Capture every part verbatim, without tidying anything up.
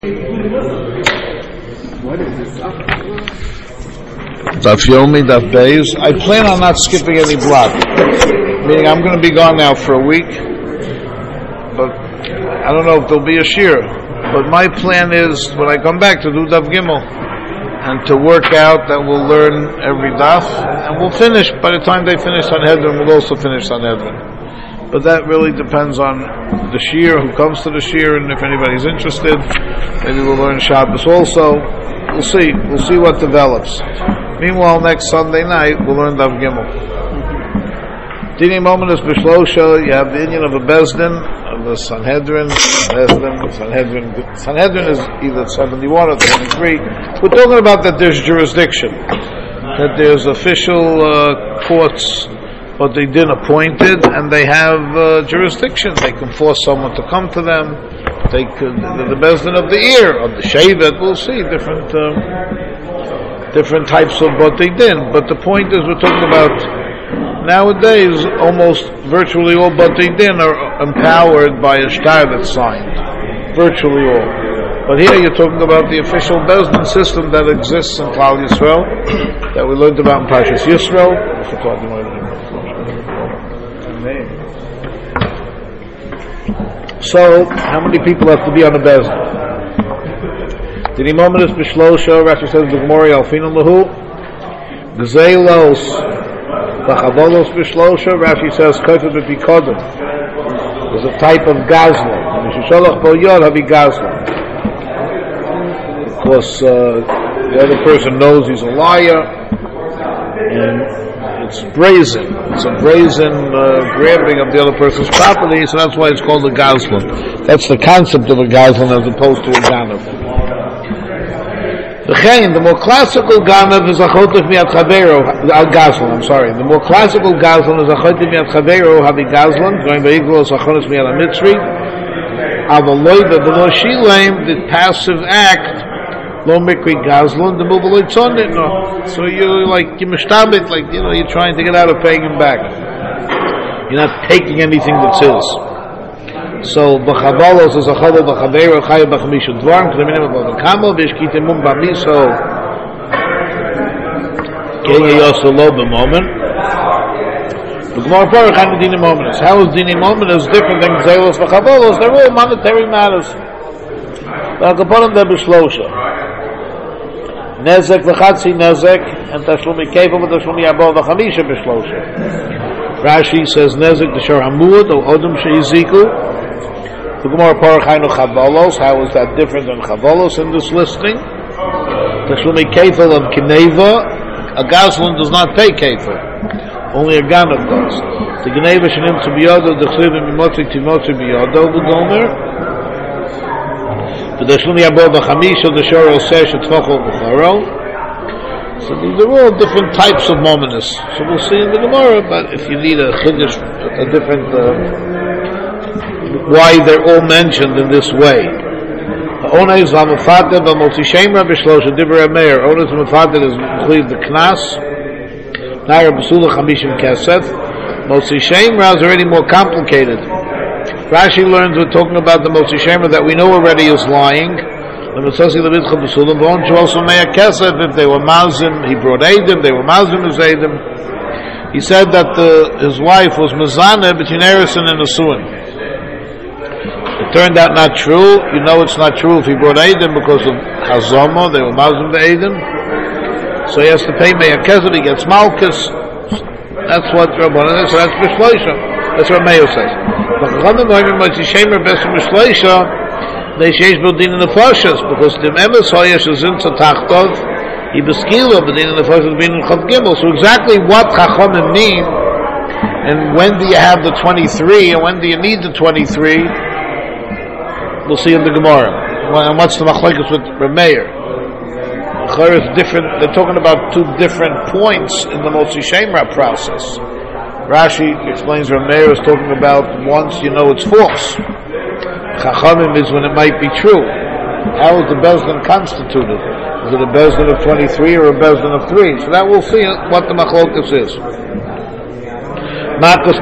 Daf Yomi, Daf Beis. I plan on not skipping any block. Meaning I'm going to be gone now for a week, but I don't know if there'll be a shir. But my plan is when I come back to do Daf Gimel and to work out that we'll learn every daf and we'll finish. By the time they finish Sanhedrin, we'll also finish Sanhedrin. But that really depends on the shir, who comes to the shir, and if anybody's interested, maybe we'll learn Shabbos also. We'll see. We'll see what develops. Meanwhile, next Sunday night, we'll learn Daf Gimel. Dini moment is Bishlosha. You have the Indian of a Bezdin, of a Sanhedrin, Bezdin, Sanhedrin. Sanhedrin is either seventy-one or twenty-three. We're talking about that there's jurisdiction, that there's official uh, courts, but they didn't appointed, and they have uh, jurisdiction. They can force someone to come to them. They could, the, the Bezdin of the ear, of the Shevet, we'll see different um, different types of what they did. But the point is, we're talking about nowadays, almost virtually all what they did are empowered by a shtar that's signed. Virtually all. But here you're talking about the official Bezdin system that exists in Klal Yisrael, that we learned about in Parshas Yisrael. So, how many people have to be on the Bezdin? Dini moment is Bishlosha. Rashi says the Gemara Alfinu Lahu Gzeilos V'chavolos Bishlosha. Rashi says Kofet B'Pikodim is a type of Gazlan. Mishisholach Bo Yod Havi Gazlan. Because uh, the other person knows he's a liar, and it's brazen. It's a brazen uh, grabbing of the other person's property, so that's why it's called a gazlan. That's the concept of a gazlan as opposed to a ganav. The more classical ganav is a chotif miat chavero, a gazlan, I'm sorry. The more classical gazlan is a chotif miat chavero, havi gazlan, going by equals a chonis miat ha-mitzri. Avaloida, the more shilaim, the passive act, lo mikri gazlan, the mobile tzonit, no. So you're like, you're mishtabit, like, you know, you're trying to get out of paying him back. You're not taking anything that's his. So, b'chavalos is a chavol b'chaveiro, chayav b'chamisha dvarm, k'daminim b'avakamo, v'ishkitemum b'amiso, k'yeh yosu lo b'momen. The Gemara Baruch had Dini Momenus. How is Dini Momenus different than Gzeilos v'chavolos? They're all monetary matters. But upon them, they're b'shlosha. Nezek v'chatzi nezek, and tashlumi kevel v'tashlumi abo v'chamisha b'shlosha. Rashi says nezek d'shor hamud o odom she'iziku. The Gemara Paruch hainu chavalos. How is that different than chavalos in this listing? Tashlumi kevel of kineva. A gazlan does not pay kevel. Only a ganav does. The kineva shenim tzibiyado d'chsivim imotzi timotzi biyado v'gomer. So these are all different types of momentus. So we'll see in the Gemara, but if you need a chiddush, a different, uh, why they're all mentioned in this way. Onez v'amafated v'motzi shemra b'shlosha divrei meir. Onez v'amafated is include the knas. Naira b'sula chamishim kesef. Motzi shemra is already more complicated. Rashi learns we're talking about the Motzi Shemer that we know already is lying. If they were Mazim, he brought Eidim, they were Mazim as Eidim. He said that the, his wife was Mazana between Erison and Asuin. It turned out not true. You know it's not true if he brought Eidim because of Hazama, they were Mazim to Eidim. So he has to pay Meir Kesed, he gets Malkus. That's what Rabbanan is, so that's Bishloisha. That's what Mayo says. But the moment when you shame her best from Mishleisha, they change building in the Foshas, because the Emes Hoyesh is in Tachtov, he beskilo, but in the Foshas being in Chav Gimel. So exactly what Chachamim mean, and when do you have the twenty-three, and when do you need the twenty-three, we'll see in the Gemara. And what's the Machlekes with Rameir? Is different. They're talking about two different points in the Motzi Shemra process. Rashi explains Rameir is talking about once you know it's false. Chachamim is when it might be true. How is the Bezdin constituted? Is it a Bezdin of twenty-three or a Bezdin of three? So that we'll see what the Machlokas is. Malkus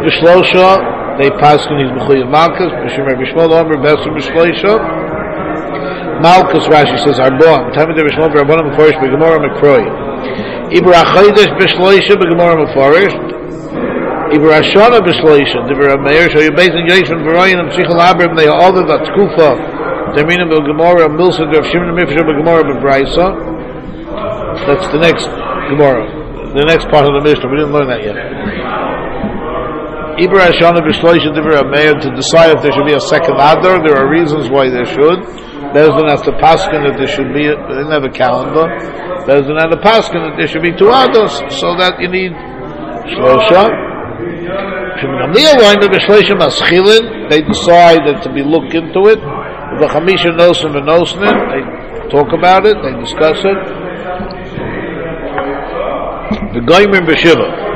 b'shlosha, they pass when he's b'chuyev Malkus, b'shem Rabbi Shmuel Omer, Bezdin b'shloisha. Malkus Rashi says Arboam. Time of the Rishmol Rabbanim Meforish B'Gemara Mekroi. Ibra Chodesh B'Shloisha B'Gemara Meforish. Ibra Shana B'Shloisha. Ibra Meir Shoyu Beis and Yeshvan V'Royin and Psichel Abram. They are all of that Tkufa. Termina B'Gemara Milsa Rav Shimon Mifsha B'Gemara B'Braisa. That's the next Gemara. The next part of the Mishnah. We didn't learn that yet. Ibra Shana B'Shloisha Ibra Meir, to decide if there should be a second Adar. There are reasons why there should. Bezdin has to paskin that there should be. They didn't have a calendar. Bezdin had to paskin that there should be two Adars, so that you need Shlosha. They decided to be looked into it. The Chamisha Nosim and Nosnim, they talk about it. They discuss it. The Goyim B'Shiva.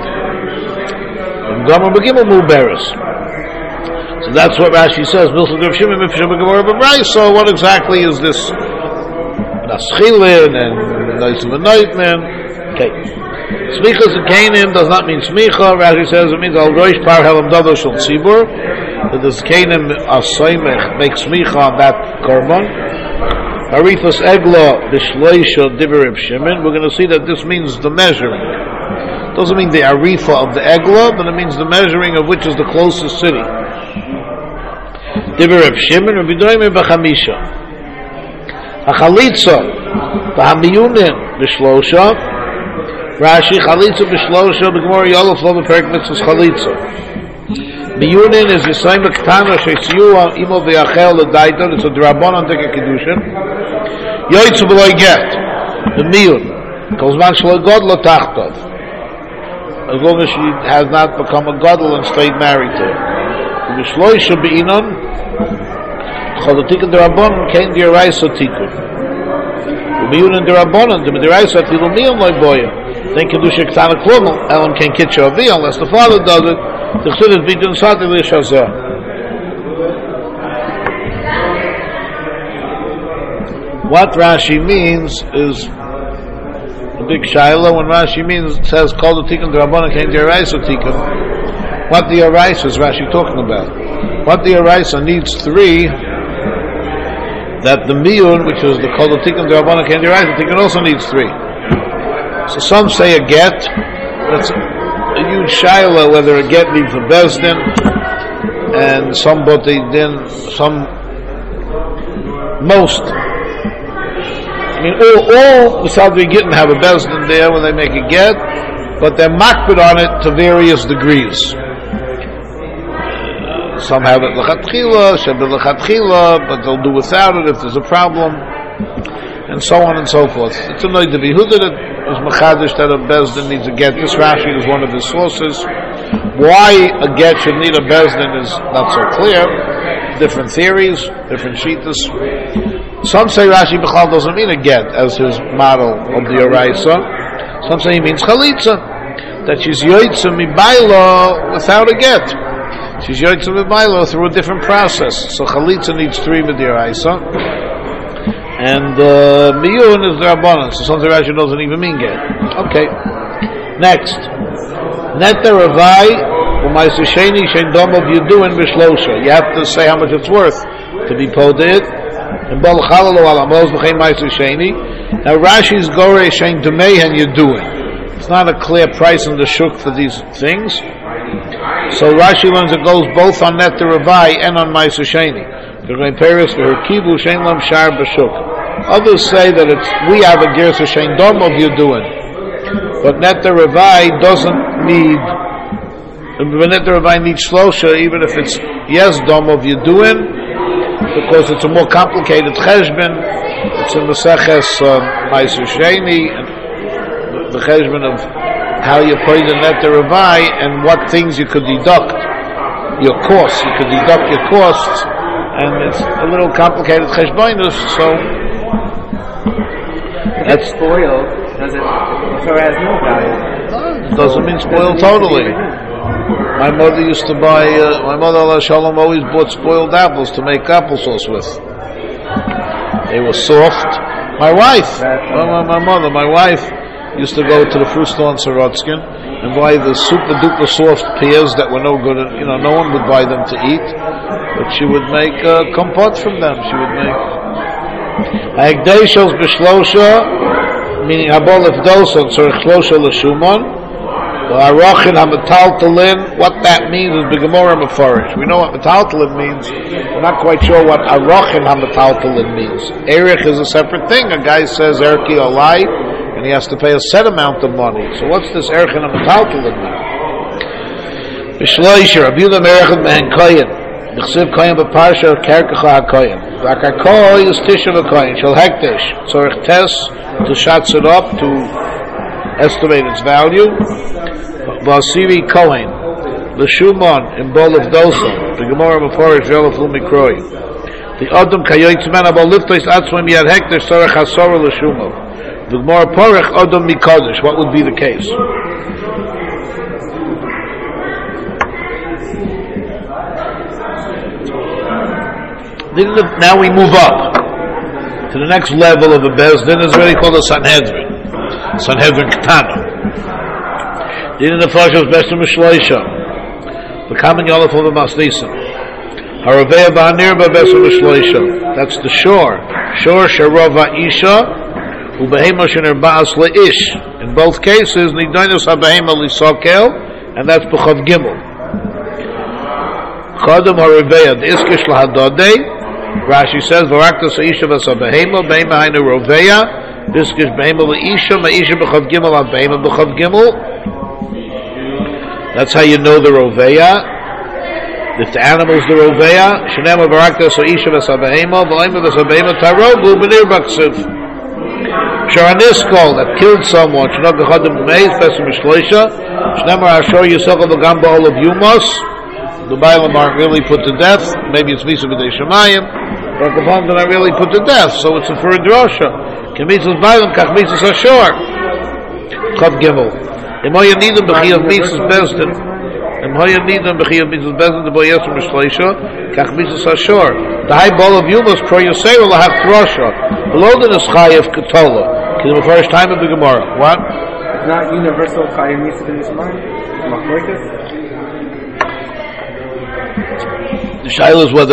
So that's what Rashi says. So what exactly is this? Naschilin and Noisim and Noitman. Okay. Smichas and Canaan does not mean Smicha. Rashi says it means Al Roish Par Helam Dado Shal Tzibur. That this Canaan Asoymech makes Smicha on that Korban. Harithas Egla B'Shloisha Diberib Shimon. We're going to see that this means the measuring. Doesn't mean the arifa of the egla, but it means the measuring of which is the closest city. Diber Reb Shimon, Rabbi Doime b'chamisha. Hachalitza, b'hamiyunin b'shlosha. Rashi, chalitza b'shlosha, b'gemor yolof lo b'perik mitzvahs chalitza. Miyunin is the same ktana sheisiyu imo v'yachel l'daiton. It's a drabon tek a kedushin. Yoytzu b'loi get. The miyun. Kolzman shlo god lo tachtov. As long as she has not become a gadol and stayed married to him. The Mishloi should be inon. Chodotikon derabon came the Araisa tikun. The miyunin derabon, the Midiraisa tilumiyon loy boya. Then kedusha ktana klum, Ellen can kitcha avi unless the father does it. The chsidus bidun sati l'shazah. What Rashi means is big shaila when Rashi means says called the tikkun derabbanan came the Araisa tikkun. What the Araisa is Rashi talking about? What the Araisa needs three. That the miyun, which is the called the tikkun derabbanan came the Araisa tikkun, also needs three. So some say a get. That's a, a huge shaila whether a get needs a bezdin, and somebody then some most. I mean, all, all the Sadri Gittin have a bezdin there when they make a get, but they're makbid on it to various degrees. Uh, some have it l'chatchila, shebet l'chatchila, but they'll do without it if there's a problem, and so on and so forth. It's a noid to be. Who did it? Is machadish that a bezdin needs a get. This Rashi is one of his sources. Why a get should need a bezdin is not so clear. Different theories, different shitas. Some say Rashi B'chal doesn't mean a get as his model of the Araisa. Some say he means chalitza, that she's yoytza mibaylo without a get. She's yoytza mibaylo through a different process. So chalitza needs three with the Araisa, and uh, miyun is the rabbanon. So some say Rashi doesn't even mean get. Okay. Next, net the ravai u'ma'aser sheni shein dom of yeduin b'shlosha. You have to say how much it's worth to be poded. Now Rashi's Gorei Shein Dumei and Yeduin. It's not a clear price in the shuk for these things. So Rashi learns it goes both on Net Ravai and on Ma'aser Sheni. Others say that it's we have a Gersa Shein Dom of Yeduin, but Net Ravai doesn't need. Net Ravai needs Shlosha even if it's yes Dom of Yeduin, because it's a more complicated cheshbon. It's in the Seches Ma'aser Sheni, the cheshbon of how you pay the net Ravai and what things you could deduct your costs. You could deduct your costs, and it's a little complicated cheshbonus. So that's spoiled. Does it? So it has no value. It doesn't mean spoiled totally. My mother used to buy, uh, my mother, Allah Shalom, always bought spoiled apples to make applesauce with. They were soft. My wife, my, my, my mother, my wife used to go to the fruit store in Sorotskin and buy the super duper soft pears that were no good, you know, no one would buy them to eat, but she would make uh, compote from them. She would make Ha'ekdeshos b'shlosha, meaning habol ifdoson, tzorich shlosha l'shumon. Arochin ha'metaltalin, what that means is the Gemara Mefarish. We know what metaltalin means. We're not quite sure what arochin ha'metaltalin means. Erich is a separate thing. A guy says erki olai, and he has to pay a set amount of money. So what's this erichin ha'metaltalin mean? B'shloisha, Rabbi Yehuda merechad mehen koyin. B'chsiv koyin b'parsha kerkecha ha'koyin. V'akakoy is tisha v'koyin. Shel hektesh. Tzorich tes to shots it up, to estimate its value. Basiri Kohen, the Shumon in bowl of Dosa, the Gemara Mefarish Velaf Lumikroi. The Adam Kayoyt Man Abol Liftois Atzmim Yad Hekter Sorach Hasora L'Shumon. The Gemara Porach Adam Mikodesh. What would be the case? Now we move up to the next level of a Bezdin. It's really called a Sanhedrin. Sanhedrin Ketana. Din in the flesh of Besem Shloisha. The common Yolaf of the Masnisim. Haraveya Ba'anir Ba'Besem Shloisha. That's the shore. Shore Sharova Isha Ubehema Shener Ba'as Le'ish. In both cases, Nidainos HaBehema Lisokel, and that's B'chav Gimel. Chodem Haraveya, the Iskish Lahadodei. Rashi says, Varaktas Isha V'Sabehema, Behema Hainu Roveya, Iskish Behema Le'isha, Ma'isha B'chav Gimel, Behema B'chav Gimel. That's how you know the roveya. If the animal's the roveya, shenema barakta so isha v'sabahema, v'oima v'sabahema tarogu b'nir b'ksiv. Sharaniskel that killed someone, shenok v'chodim b'meiz, besim v'shloisha, shenema ashor yisokal v'gam ba'ol of yumos, the Bailam aren't really put to death, maybe it's misa b'dei shemayim, but the Bailam are not really put to death, so it's a for a drosha. Kemitzos Bailam, kach mitzos ashor. Chav Gimel. Im hoye nidem b'chiyav mitzvahs bezdin. Im hoye nidem b'chiyav mitzvahs bezdin. The boy yesum b'shleisha. Kach mitzvahs ashor. The high ball of yumos kro yosei will have trosha. Below the chayav ketola. Because the first time of the Gemara. What? It's not universal chayav mitzvah in this mind. The shaila is whether